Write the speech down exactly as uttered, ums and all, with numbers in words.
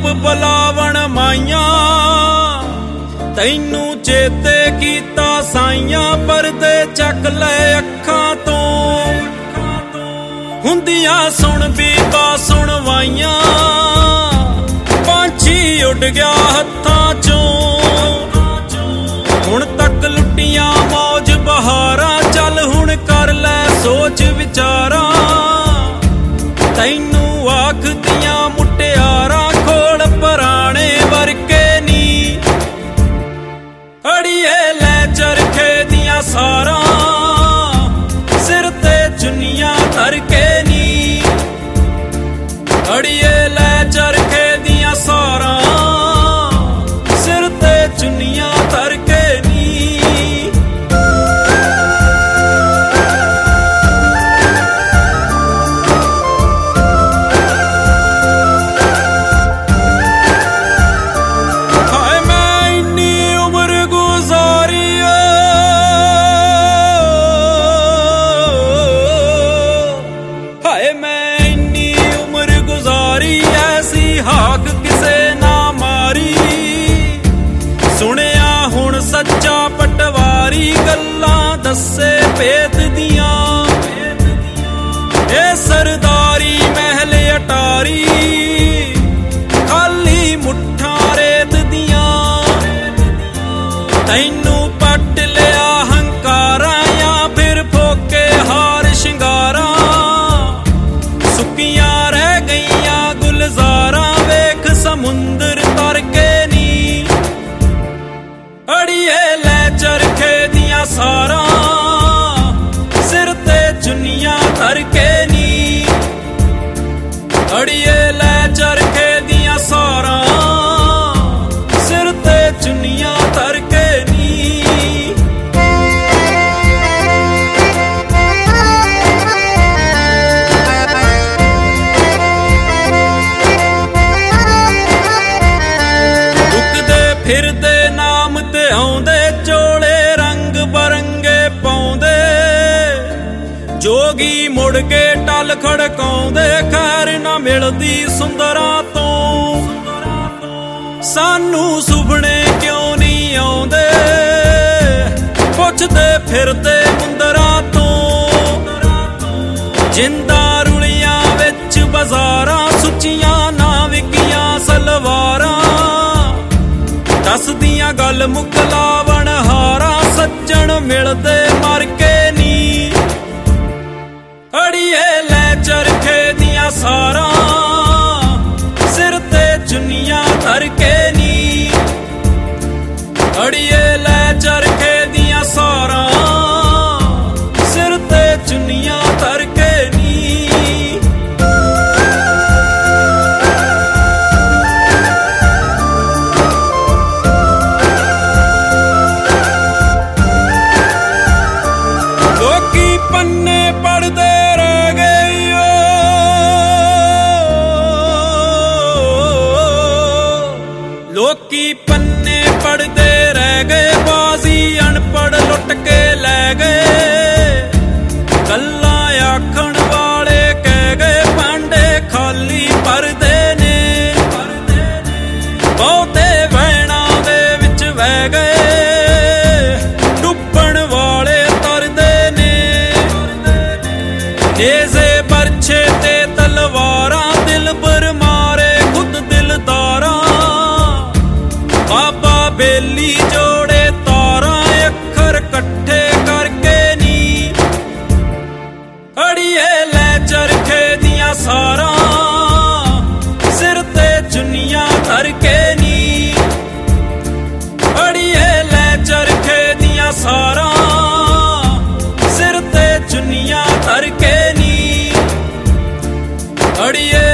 ਬੁਲਾਵਣ ਮਾਈਆਂ, ਤੈਨੂੰ ਚੇਤੇ ਕੀਤਾ ਸਾਈਆਂ, ਪਰਦੇ ਚੱਕ ਲੈ ਅੱਖਾਂ ਤੋਂ। ਹੁੰਦੀਆਂ ਸੁਣ ਬੀਬਾ ਸੁਣਵਾਈਆਂ, ਪੰਛੀ ਉੱਡ ਗਿਆ ਹੱਥਾਂ ਚੋਂ। ਹੁਣ ਤੱਕ ਲੁੱਟੀਆਂ ਮੌਜ ਬਹਾਰਾਂ, ਚੱਲ ਹੁਣ ਕਰ ਲੈ ਸੋਚ ਵਿਚਾਰਾਂ। ਤੈਨੂੰ ਆਖਦੀਆਂ ਮੁਟਿਆਰਾਂ, ਖੋਲ ਪੁਰਾਣੇ ਵਰਕੇ ਨੀ। ਅੜੀਏ ਲੈ ਚਰਖੇ ਦੀਆਂ ਸਾਰਾਂ, ਸਿਰ ਤੇ ਚੁੰਨੀਆਂ ਧਰ ਕੇ ਨੀ। ਅੜੀਏ ਲੈ ਚਰਖੇ ਦੀਆਂ ਸਾਰਾਂ, ਸਿਰ ਤੇ ਚੁੰਨੀਆਂ ਧਰ ਕੇ ਨੀ। ਹਾਏ ਮੈਂ ਇੰਨੀ ਉਮਰ ਗੁਜ਼ਾਰੀ ਓ, ਹਾਏ ਮੈਂ ਇੰਨੀ ਉਮਰ ਗੁਜ਼ਾਰੀ, ਐਸੀ ਹਾਕ ਕਿਸੇ ਨਾ ਮਾਰੀ। ਸੁਣਿਆ ਹੁਣ ਸੱਚਾ ਪਟਵਾਰੀ, ਗੱਲਾਂ ਦੱਸੇ ਭੇਤ ਦੀਆਂ। ਇਹ ਸਰਦਾਰੀ ਮਹਿਲ ਅਟਾਰੀ, ਖਾਲੀ ਮੁੱਠਾਂ ਰੇਤ ਦੀਆਂ। ਤੈਨੂੰ ਪੱਟ ਲਿਆ ਹੰਕਾਰਾਂ, ਜਾਂ ਫਿਰ ਫੋਕੇ ਹਾਰ ਸ਼ਿੰਗਾਰਾਂ। ਸੁੱਕੀਆਂ ਰਹਿ ਗਈਆਂ ਗੁਲਜ਼ਾਰਾਂ, ਵੇਖ ਸਮੁੰਦਰ ਤਰ ਕੇ ਨੀ। ਅੜੀਏ ਲੈ ਚਰਖੇ ਦੀਆਂ ਸਾਰਾਂ, ਸਿਰ ਤੇ ਚੁੰਨੀਆਂ ਧਰ ਕੇ ਨੀ। ਅੜੀਏ ਲੈ ਚਰਖੇ ਦੀਆਂ ਸਾਰਾਂ, ਸਿਰ ਤੇ ਚੁੰਨੀਆਂ ਧਰ ਕੇ ਨੀ। ਦੁੱਕਦੇ ਫਿਰਦੇ ਨਾਮ ਤੇ ਆਉਂਦੇ, ਚੋਲੇ ਰੰਗ ਬਰੰਗੇ ਪਾਉਂਦੇ। ਜੋਗੀ ਮੁੜ ਕੇ ਟਲ ਖੜਕਾਉਂਦੇ, ਖੈਰ ਨਾ ਮਿਲਦੀ ਸੁੰਦਰਾਂ ਤੋਂ। ਸਾਨੂੰ ਸੁਪਨੇ ਕਿਉਂ ਨਹੀਂ ਆਉਂਦੇ, ਪੁੱਛਦੇ ਫਿਰਦੇ ਮੁੰਦਰਾਂ ਤੋਂ। ਜਿੰਦਾ ਰੁਲੀਆਂ ਵਿੱਚ ਬਾਜ਼ਾਰਾਂ, ਸੁੱਚੀਆਂ ਨਾ ਵਿਕੀਆਂ ਸਲਵਾਰਾਂ। ਦੱਸਦੀਆਂ ਗੱਲ ਮੁਕਲਾਵਣ ਹਾਰਾਂ, ਸੱਜਣ ਮਿਲਦੇ ਮਰ ਕੇ ਨੀ। ਅੜੀਏ ਲੈ ਚਰਖੇ ਦੀਆਂ ਸਾਰਾਂ, ਸਿਰ ਤੇ ਚੁੰਨੀਆਂ ਧਰ ਕੇ ਨੀ। ਅੜੀਏ ਲੈ ਚਰਖੇ ਦੀਆਂ ਸਾਰਾਂ, ਸਿਰ ਤੇ ਚੁੰਨੀਆਂ ਧਰ ਕੇ ਨੀ। ਲੋਕੀ ਪੰਨੇ ਪੜ੍ਹਦੇ ਰਹਿ ਗਏ ਓ, ਲੋਕੀ ਪੰਨੇ ਪੜ੍ਹਦੇ ਰਹਿ ਗਏ। ਬਾਜ਼ੀ ਅਨਪੜ੍ਹ ਲੁੱਟ ਕੇ ਲੈ ਗਏ। ਗੱਲਾਂ ਆਖਣ ਵਾਲੇ ਕਹਿ ਗਏ, ਭਾਂਡੇ ਖਾਲੀ ਭਰਦੇ ਨੇ। ਬਹੁਤੇ ਵਹਿਣਾਂ ਦੇ ਵਿੱਚ ਵਹਿ ਗਏ, ਡੁੱਬਣ ਵਾਲੇ ਤਰਦੇ ਨੇ। ਨੇਜ਼ੇ ਬਰਛੇ ਤੇ ਤਲਵਾਰਾਂ, ਦਿਲਬਰ ਮਾਰੇ ਖੁਦ ਦਿਲਦਾਰਾਂ। ਬਾਬਾ ਬੇਲੀ ਜੋੜੇ ਤਾਰਾਂ, ਅੱਖਰ ਇਕੱਠੇ ਕਰਕੇ ਨੀ। ਅੜੀਏ ਲੈ ਚਰਖੇ ਦੀਆਂ ਸਾਰਾਂ, ਸਿਰ ਤੇ ਚੁੰਨੀਆਂ ਧਰ ਕੇ ਨੀ। ਅੜੀਏ ਲੈ ਚਰਖੇ ਦੀਆਂ ਸਾਰਾਂ, ਸਿਰ ਤੇ ਚੁੰਨੀਆਂ ਧਰ ਕੇ ਨੀ। ਅੜੀਏ